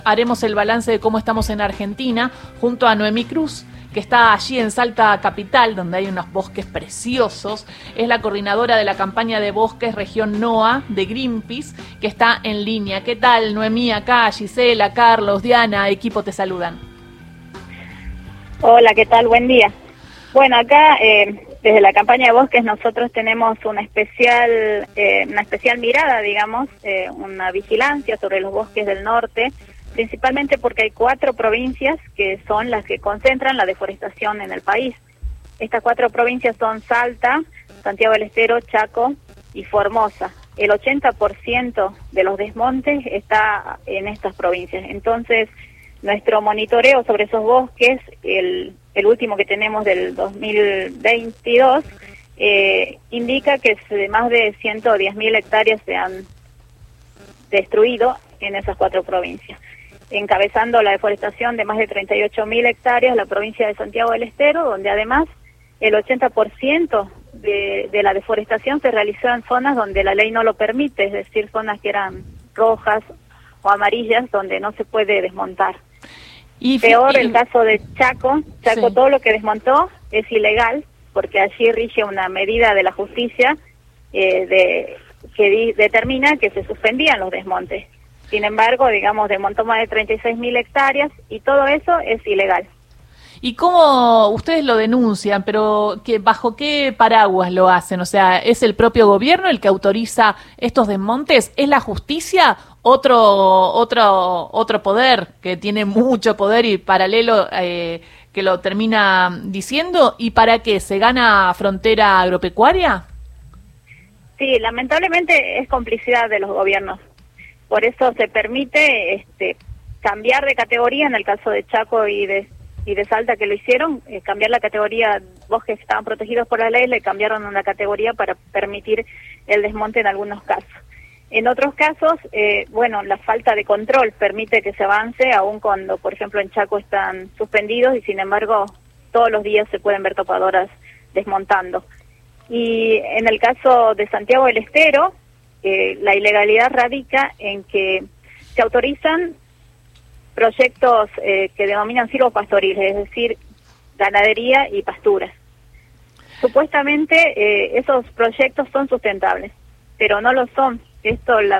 Haremos el balance de cómo estamos en Argentina junto a Noemí Cruz, que está allí en Salta Capital, donde hay unos bosques preciosos. Es la coordinadora de la campaña de bosques región NOA de Greenpeace, que está en línea. ¿Qué tal, Noemí? Acá, Gisela, Carlos, Diana, equipo te saludan. Hola, ¿qué tal? Buen día. Bueno, acá desde la campaña de bosques nosotros tenemos una especial mirada, digamos, una vigilancia sobre los bosques del norte, principalmente porque hay 4 provincias que son las que concentran la deforestación en el país. Estas 4 provincias son Salta, Santiago del Estero, Chaco y Formosa. El 80% de los desmontes está en estas provincias. Entonces, nuestro monitoreo sobre esos bosques, el último que tenemos del 2022, indica que más de 110.000 hectáreas se han destruido en esas 4 provincias. Encabezando la deforestación de más de 38.000 hectáreas, la provincia de Santiago del Estero, donde además el 80% de la deforestación se realizó en zonas donde la ley no lo permite, es decir, zonas que eran rojas o amarillas, donde no se puede desmontar. Y peor el caso de Chaco, sí. Todo lo que desmontó es ilegal, porque allí rige una medida de la justicia que determina que se suspendían los desmontes. Sin embargo, digamos, desmontó más de 36.000 hectáreas y todo eso es ilegal. ¿Y cómo ustedes lo denuncian? Pero ¿bajo qué paraguas lo hacen? O sea, ¿es el propio gobierno el que autoriza estos desmontes? ¿Es la justicia otro poder que tiene mucho poder y paralelo que lo termina diciendo? ¿Y para qué? ¿Se gana frontera agropecuaria? Sí, lamentablemente es complicidad de los gobiernos. Por eso se permite cambiar de categoría, en el caso de Chaco y de Salta que lo hicieron, cambiar la categoría, bosques que estaban protegidos por la ley, le cambiaron una categoría para permitir el desmonte en algunos casos. En otros casos, la falta de control permite que se avance, aun cuando, por ejemplo, en Chaco están suspendidos y sin embargo todos los días se pueden ver topadoras desmontando. Y en el caso de Santiago del Estero, la ilegalidad radica en que se autorizan proyectos que denominan silvopastoriles, es decir, ganadería y pasturas. Supuestamente esos proyectos son sustentables, pero no lo son. Esto el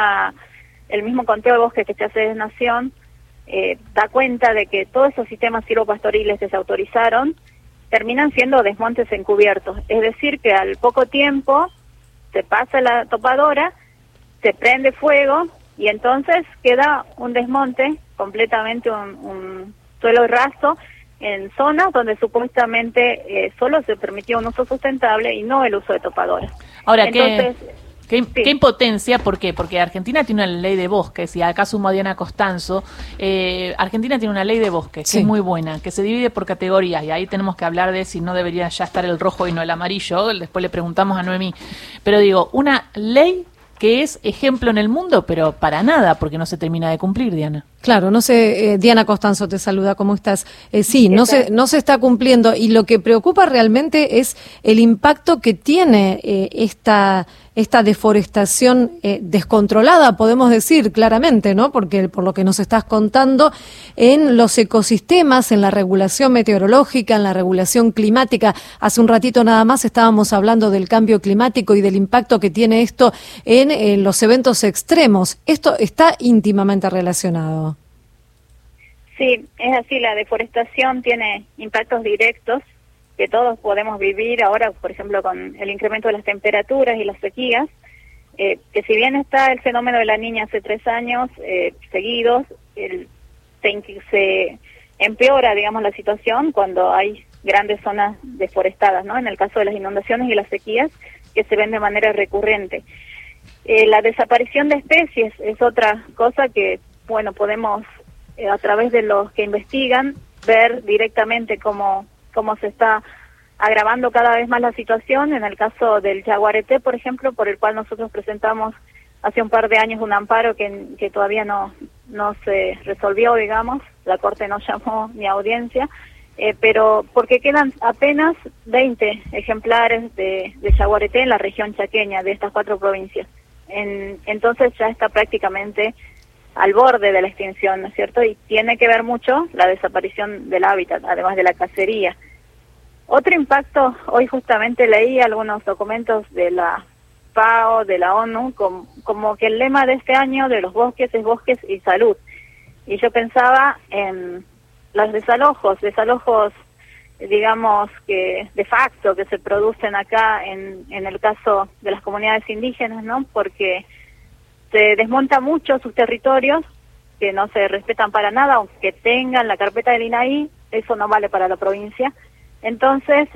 mismo conteo de bosques que se hace desde Nación da cuenta de que todos esos sistemas silvopastoriles que se autorizaron terminan siendo desmontes encubiertos, es decir, que al poco tiempo se pasa la topadora, se prende fuego y entonces queda un desmonte, completamente un suelo raso en zonas donde supuestamente solo se permitió un uso sustentable y no el uso de topadora. Ahora, entonces, ¿Qué impotencia? ¿Por qué? Porque Argentina tiene una ley de bosques, y acá sumo a Diana Costanzo. Argentina tiene una ley de bosques, que es muy buena, que se divide por categorías, y ahí tenemos que hablar de si no debería ya estar el rojo y no el amarillo. Después le preguntamos a Noemí. Pero digo, una ley que es ejemplo en el mundo, pero para nada, porque no se termina de cumplir, Diana. Claro, no sé, Diana Costanzo te saluda, ¿cómo estás? Sí, no se está cumpliendo, y lo que preocupa realmente es el impacto que tiene esta deforestación descontrolada, podemos decir claramente, ¿no? Porque por lo que nos estás contando, en los ecosistemas, en la regulación meteorológica, en la regulación climática. Hace un ratito nada más estábamos hablando del cambio climático y del impacto que tiene esto en los eventos extremos. Esto está íntimamente relacionado. Sí, es así, la deforestación tiene impactos directos que todos podemos vivir ahora, por ejemplo, con el incremento de las temperaturas y las sequías, que si bien está el fenómeno de la Niña hace 3 años seguidos, se empeora, digamos, la situación cuando hay grandes zonas deforestadas, ¿no? En el caso de las inundaciones y las sequías, que se ven de manera recurrente. La desaparición de especies es otra cosa que, bueno, podemos a través de los que investigan ver directamente cómo se está agravando cada vez más la situación. En el caso del yaguareté, por ejemplo, por el cual nosotros presentamos hace un par de años un amparo que todavía no se resolvió, digamos, la Corte no llamó ni audiencia, pero porque quedan apenas 20 ejemplares de yaguareté en la región chaqueña de estas 4 provincias. Entonces ya está prácticamente al borde de la extinción, ¿no es cierto? Y tiene que ver mucho la desaparición del hábitat, además de la cacería. Otro impacto, hoy justamente leí algunos documentos de la FAO, de la ONU, como que el lema de este año de los bosques es bosques y salud. Y yo pensaba en los desalojos, digamos, que de facto que se producen acá en el caso de las comunidades indígenas, ¿no? Porque se desmonta mucho sus territorios, que no se respetan para nada, aunque tengan la carpeta del INAI, eso no vale para la provincia. Entonces,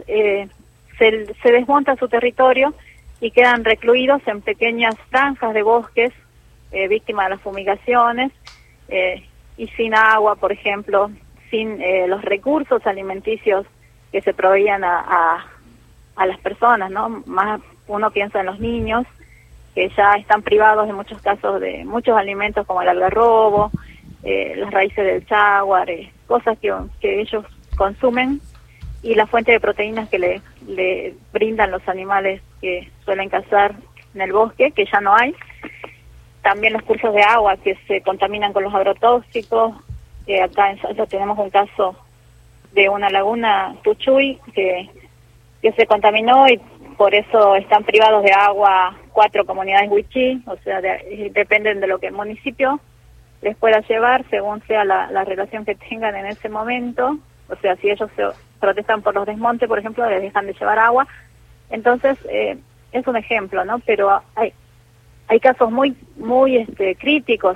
se desmonta su territorio y quedan recluidos en pequeñas franjas de bosques, víctimas de las fumigaciones, y sin agua, por ejemplo, sin los recursos alimenticios que se proveían a las personas, ¿no? Más uno piensa en los niños, que ya están privados en muchos casos de muchos alimentos como el algarrobo, las raíces del cháguar, cosas que ellos consumen, y la fuente de proteínas que le brindan los animales que suelen cazar en el bosque, que ya no hay. También los cursos de agua que se contaminan con los agrotóxicos. Acá en Salta tenemos un caso de una laguna Tuchuy que se contaminó, y por eso están privados de agua 4 comunidades wichí, o sea, dependen de lo que el municipio les pueda llevar según sea la relación que tengan en ese momento. O sea, si ellos se protestan por los desmontes, por ejemplo, les dejan de llevar agua. Entonces, es un ejemplo, ¿no? Pero hay casos muy críticos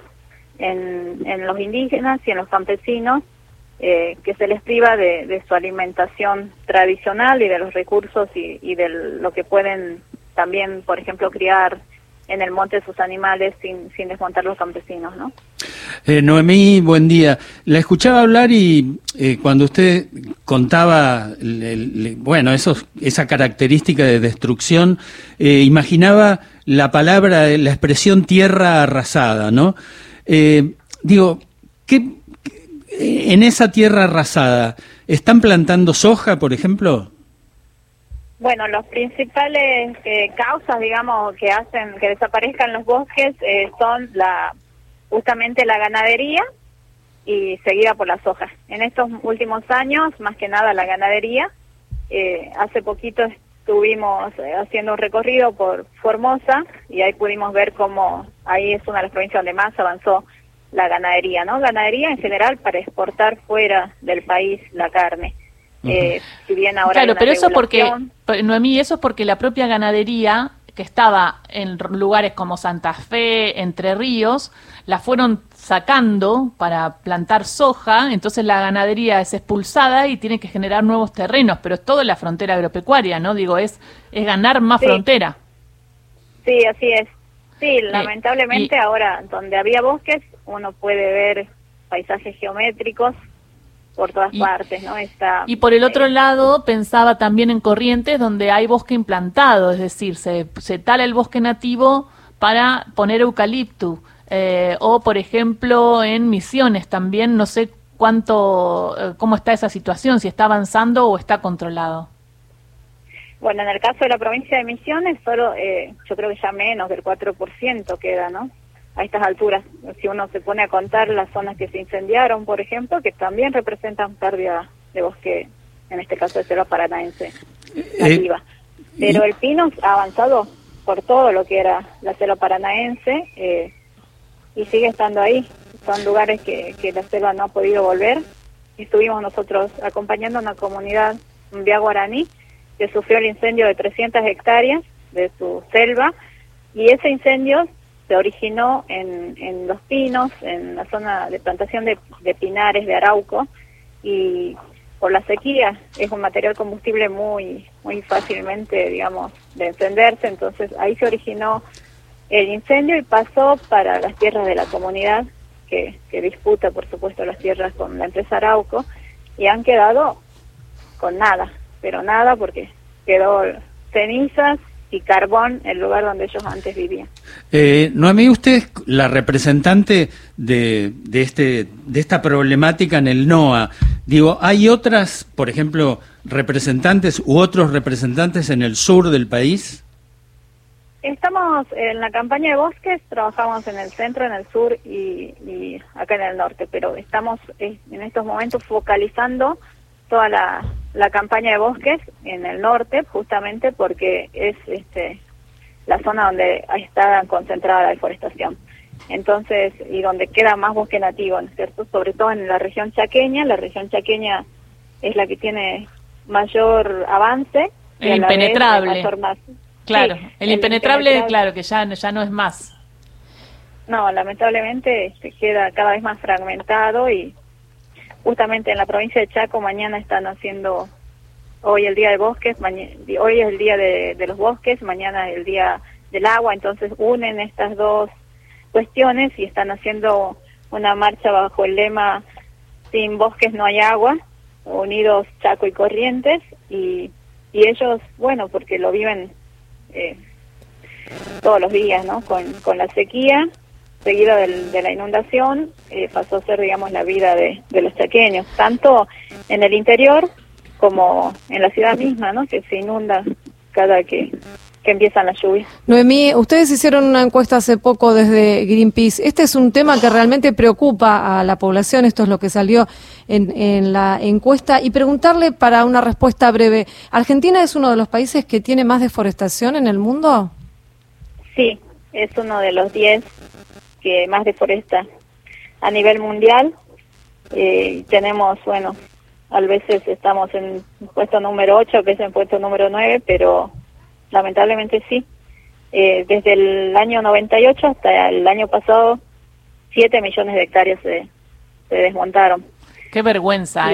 en los indígenas y en los campesinos, que se les priva de su alimentación tradicional y de los recursos y de lo que pueden también, por ejemplo, criar en el monte sus animales sin desmontar los campesinos, ¿no? Noemí, buen día. La escuchaba hablar y cuando usted contaba, esa característica de destrucción, imaginaba la palabra, la expresión tierra arrasada, ¿no? Digo, ¿qué en esa tierra arrasada están plantando soja, por ejemplo? Bueno, las principales causas, digamos, que hacen que desaparezcan los bosques son justamente la ganadería y seguida por la soja. En estos últimos años, más que nada la ganadería. Hace poquito estuvimos haciendo un recorrido por Formosa y ahí pudimos ver cómo ahí es una de las provincias donde más avanzó la ganadería, ¿no? Ganadería en general para exportar fuera del país la carne. Si bien ahora claro, pero eso porque, Noemí, eso es porque la propia ganadería, que estaba en lugares como Santa Fe, Entre Ríos, la fueron sacando para plantar soja, entonces la ganadería es expulsada y tiene que generar nuevos terrenos, pero es todo en la frontera agropecuaria, ¿no? Digo, es ganar más frontera. Sí, así es. Sí, lamentablemente ahora donde había bosques uno puede ver paisajes geométricos por todas partes, ¿no? Y por el otro lado, pensaba también en Corrientes, donde hay bosque implantado, es decir, se tala el bosque nativo para poner eucalipto, o por ejemplo en Misiones también, no sé cómo está esa situación, si está avanzando o está controlado. Bueno, en el caso de la provincia de Misiones, solo yo creo que ya menos del 4% queda, ¿no? A estas alturas, si uno se pone a contar las zonas que se incendiaron, por ejemplo, que también representan pérdida de bosque, en este caso de selva paranaense nativa. Pero el pino ha avanzado por todo lo que era la selva paranaense y sigue estando ahí. Son lugares que la selva no ha podido volver. Estuvimos nosotros acompañando a una comunidad, un Vía Guaraní, que sufrió el incendio de 300 hectáreas de su selva, y ese incendio se originó en Los Pinos, en la zona de plantación de pinares, de arauco, y por la sequía es un material combustible muy fácilmente, digamos, de encenderse. Entonces ahí se originó el incendio y pasó para las tierras de la comunidad, que disputa, por supuesto, las tierras con la empresa Arauco, y han quedado con nada, pero nada, porque quedó cenizas y carbón en el lugar donde ellos antes vivían. Noemí, usted es la representante de esta problemática en el NOA. Digo, ¿hay otras, por ejemplo, representantes u otros representantes en el sur del país? Estamos en la campaña de bosques, trabajamos en el centro, en el sur y acá en el norte, pero estamos en estos momentos focalizando toda la campaña de bosques en el norte, justamente porque es la zona donde está concentrada la deforestación. Entonces, y donde queda más bosque nativo, ¿no es cierto? Sobre todo en la región chaqueña es la que tiene mayor avance. El impenetrable. Claro, sí, el impenetrable, claro, que ya no es más. No, lamentablemente queda cada vez más fragmentado y justamente en la provincia de Chaco mañana están haciendo, hoy el día de bosques, hoy es el día de los bosques, mañana es el día del agua, entonces unen estas dos cuestiones y están haciendo una marcha bajo el lema sin bosques no hay agua, unidos Chaco y Corrientes, y ellos, bueno, porque lo viven todos los días, ¿no? Con la sequía, seguida de la inundación, pasó a ser, digamos, la vida de los chaqueños, tanto en el interior como en la ciudad misma, ¿no? Que se inunda cada que empiezan las lluvias. Noemí, ustedes hicieron una encuesta hace poco desde Greenpeace. Este es un tema que realmente preocupa a la población, esto es lo que salió en la encuesta, y preguntarle para una respuesta breve, ¿Argentina es uno de los países que tiene más deforestación en el mundo? Sí, es uno de los 10 que más deforesta a nivel mundial. Tenemos, bueno, a veces estamos en puesto número 8, a veces en puesto número 9, pero lamentablemente sí. Desde el año 98 hasta el año pasado, 7 millones de hectáreas se desmontaron. Qué vergüenza,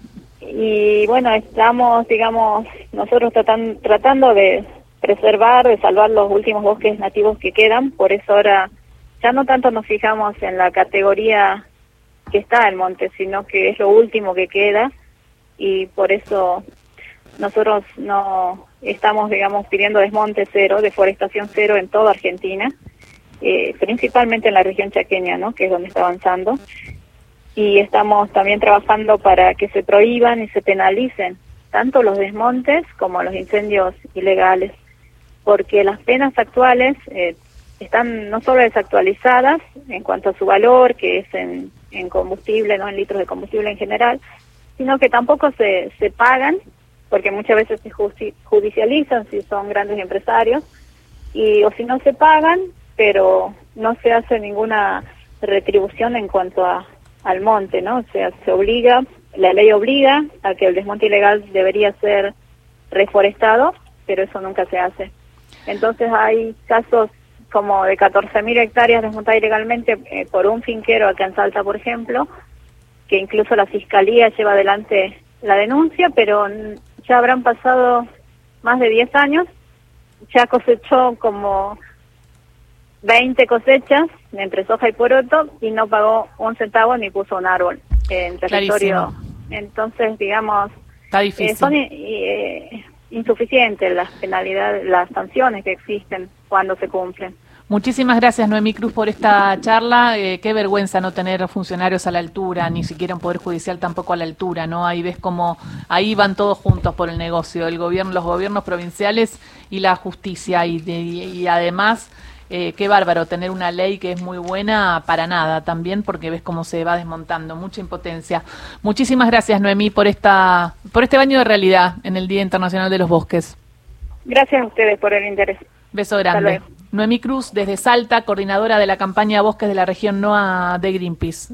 Y bueno, estamos, digamos, nosotros tratando de preservar, de salvar los últimos bosques nativos que quedan, por eso ahora ya no tanto nos fijamos en la categoría que está el monte, sino que es lo último que queda, y por eso nosotros no estamos, digamos, pidiendo desmonte cero, deforestación cero en toda Argentina, principalmente en la región chaqueña, ¿no? Que es donde está avanzando, y estamos también trabajando para que se prohíban y se penalicen tanto los desmontes como los incendios ilegales, porque las penas actuales están no solo desactualizadas en cuanto a su valor, que es en combustible, no en litros de combustible en general, sino que tampoco se pagan, porque muchas veces se judicializan si son grandes empresarios, o si no se pagan, pero no se hace ninguna retribución en cuanto al monte, ¿no? O sea, se obliga, la ley obliga a que el desmonte ilegal debería ser reforestado, pero eso nunca se hace. Entonces hay casos como de 14.000 hectáreas desmontadas ilegalmente por un finquero acá en Salta, por ejemplo, que incluso la Fiscalía lleva adelante la denuncia, pero ya habrán pasado más de 10 años, ya cosechó como 20 cosechas entre soja y poroto y no pagó un centavo ni puso un árbol en territorio. Clarísimo. Entonces, digamos, está difícil. Son insuficientes las penalidades, las sanciones que existen cuando se cumplen. Muchísimas gracias, Noemí Cruz, por esta charla. Qué vergüenza no tener funcionarios a la altura, ni siquiera un Poder Judicial tampoco a la altura, ¿no? Ahí ves cómo ahí van todos juntos por el negocio, el gobierno, los gobiernos provinciales y la justicia. Y además, qué bárbaro tener una ley que es muy buena para nada también, porque ves cómo se va desmontando, mucha impotencia. Muchísimas gracias, Noemí, por este baño de realidad en el Día Internacional de los Bosques. Gracias a ustedes por el interés. Beso grande. Noemí Cruz, desde Salta, coordinadora de la campaña Bosques de la región NOA de Greenpeace.